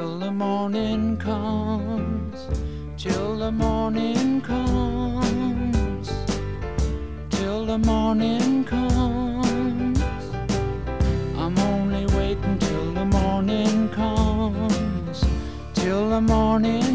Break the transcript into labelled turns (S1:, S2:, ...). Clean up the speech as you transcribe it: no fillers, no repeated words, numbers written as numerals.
S1: till the morning comes, till the morning comes, till the morning comes. I'm only waiting till the morning comes, till the morning